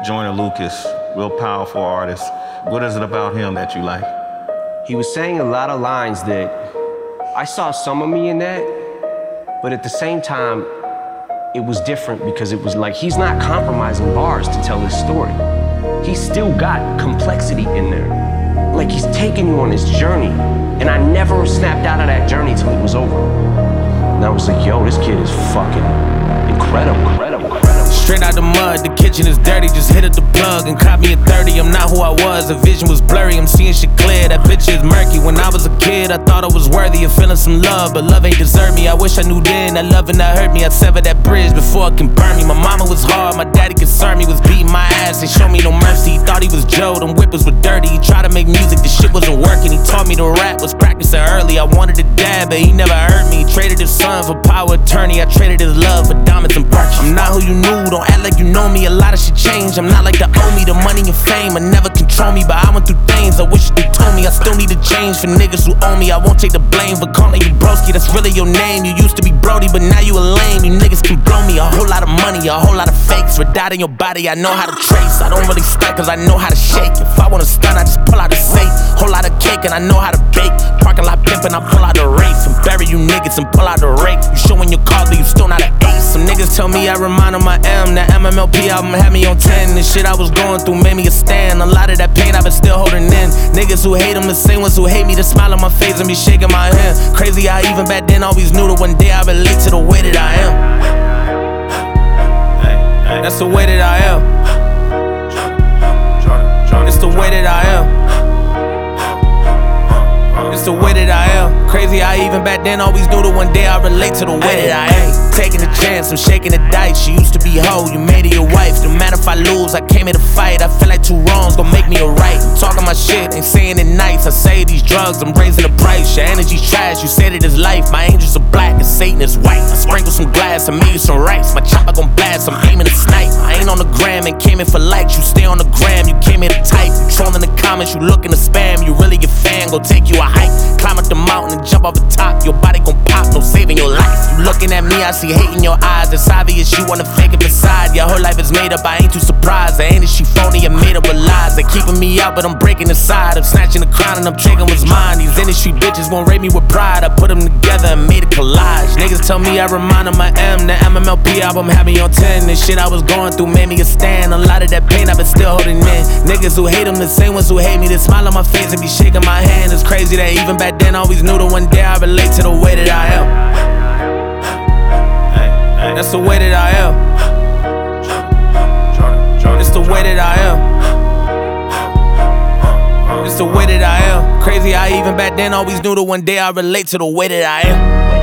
Joyner Lucas, real powerful artist. What is it about him that you like? He was saying a lot of lines that I saw some of me in that, but at the same time, it was different because it was like he's not compromising bars to tell his story. He's still got complexity in there. Like he's taking you on his journey, and I never snapped out of that journey till it was over. And I was like, yo, this kid is fucking incredible. Straight out the mud, the kitchen is dirty, just hit up the plug and caught me at 30. I'm not who I was, the vision was blurry, I'm seeing shit clear, that picture is murky. When I was a kid, I thought I was worthy of feeling some love, but love ain't deserve me. I wish I knew then that loving that hurt me, I'd sever that bridge before it can burn me. My mama was hard, my daddy concerned me, was beating my ass, ain't show me no mercy. He thought he was Joe, them whippers were dirty. He tried to make music, the shit wasn't working. He taught me to rap, was practicing early. I wanted to dad, but he never heard me. He traded his son for power attorney, I traded his love for diamonds and Birkin. I'm not who you knew, don't act like you know me, a lot of shit changed. I'm not like the owe me, the money and fame, I never control me, but I went through things I wish they told me. I still need to change for niggas who owe me. I won't take the blame for calling you broski, that's really your name. You used to be Brody, but now you a lame. You niggas can blow me, a whole lot of money, a whole lot of fakes. Redot in your body, I know how to trace. I don't really stunt cause I know how to shake. If I wanna stunt, I just pull out a safe. Whole lot of cake and I know how to bake. Parking lot pimpin', I pull out the race and bury you niggas and pull out the rake. You showing your cards, but you still not an ace. Some niggas tell me I remind them I am. That MMLP album had me on 10. The shit I was going through made me a stand. A lot of that pain I've been still holding in. Niggas who hate them, the same ones who hate me, to smile on my face and be shaking my hand. Crazy how even back then always knew that one day I relate to the way that I am. That's the way that I am. It's the way that I am. It's the way that I am. Crazy how even back then always knew that one day I relate to the way that I am. Taking a chance, I'm shaking the dice. She used to be hoe, you made it your wife. No matter if I lose, I came here to fight. I feel like two wrongs gon' make me a right. I'm talking my shit, ain't saying it nice. I say these drugs, I'm raising the price. Your energy's trash, you said it is life. My angels are black and Satan is white. I sprinkle some glass, I made you some rice. My chopper gon' blast, I'm aiming to snipe. I ain't on the gram and came in for likes. You stay on the gram, you came here to type. You trolling the comments, you looking to spam. You really a fan, go take you a hike. Climb up the mountain and jump off the top. Your body gon' pop, no saving your life. You looking at me, I see hate in your eyes. It's obvious you wanna fake it beside. Your whole life is made up, I ain't too surprised. I ain't that she phony and made up with lies. They keeping me out, but I'm breaking the side. I'm snatching the crown and I'm taking what's mine. These industry bitches won't rate me with pride. I put them together and made a collage. Niggas tell me I remind them I am. The MMLP album had me on 10. The shit I was going through made me a stand. A lot of that pain I've been still holding in. Niggas who hate them, the same ones who hate me. They smile on my face and be shaking my hand. It's crazy that even back then I always knew that one day I relate to the way that I am. That's the way that I am. It's the way that I am. It's the way that I am. Crazy how even back then always knew that one day I relate to the way that I am.